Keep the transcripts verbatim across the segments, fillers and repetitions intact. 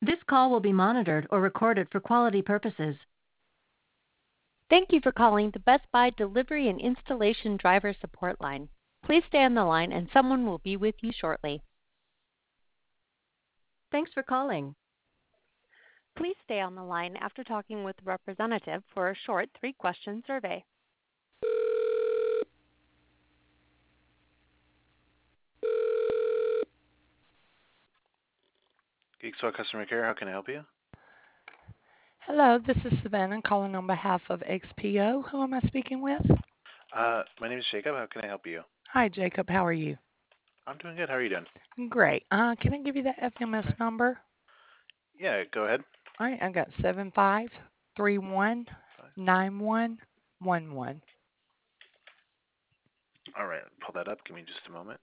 This call will be monitored or recorded for quality purposes. Thank you for calling the Best Buy Delivery and Installation Driver Support Line. Please stay on the line and someone will be with you shortly. Thanks for calling. Please stay on the line after talking with a representative for a short three-question survey. Geekswell Customer Care, how can I help you? Hello, this is Savannah calling on behalf of X P O. Who am I speaking with? Uh, my name is Jacob. How can I help you? Hi, Jacob. How are you? I'm doing good. How are you doing? Great. Uh, can I give you the F M S Okay. number? Yeah, go ahead. All right, I got seven five three one nine one one one. All right, pull that up. Give me just a moment.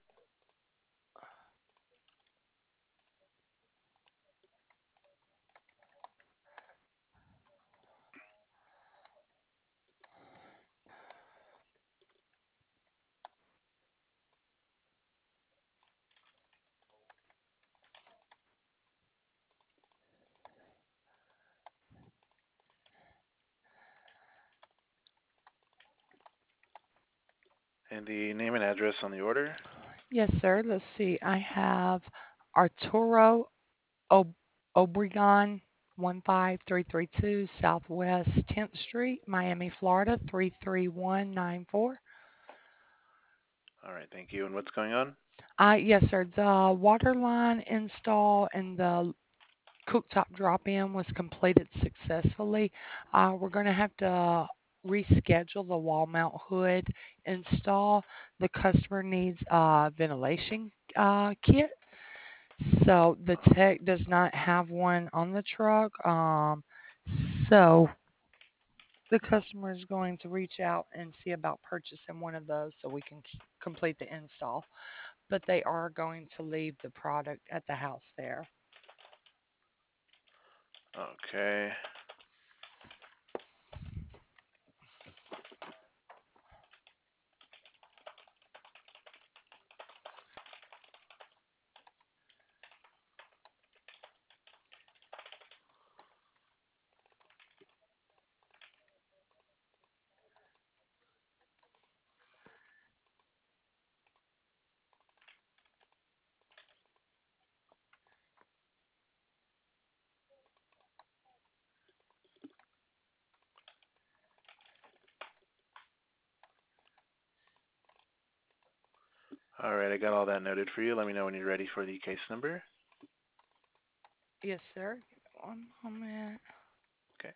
And the name and address on the order? Yes, sir. Let's see. I have Arturo Ob- Obregon one five three three two Southwest tenth Street, Miami, Florida three three one nine four. All right, thank you. And what's going on? Uh, yes, sir. The water line install and the cooktop drop-in was completed successfully. Uh, we're going to have to reschedule the wall mount hood install. The customer needs a ventilation uh, kit. So the tech does not have one on the truck. Um, so the customer is going to reach out and see about purchasing one of those so we can c- complete the install. But they are going to leave the product at the house there. Okay. All right, I got all that noted for you. Let me know when you're ready for the case number. Yes, sir. One moment. Okay.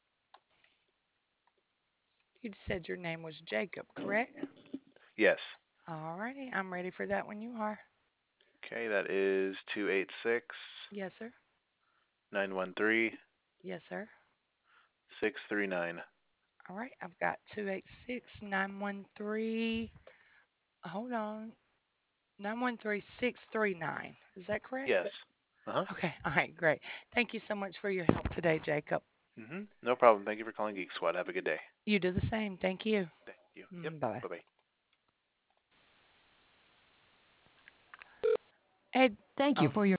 You said your name was Jacob, correct? Yes. Alrighty, I'm ready for that when you are. Okay, that is two eight six Yes, sir. nine one three Yes, sir. six three nine. All right, I've got two eight six nine one three. Hold on. nine one three six three nine. Is that correct? Yes. Uh-huh. Okay. All right, great. Thank you so much for your help today, Jacob. Mm-hmm. No problem. Thank you for calling Geek Squad. Have a good day. You do the same. Thank you. Thank you. Yep. Mm, bye. Bye-bye. Ed. Thank you Oh. for your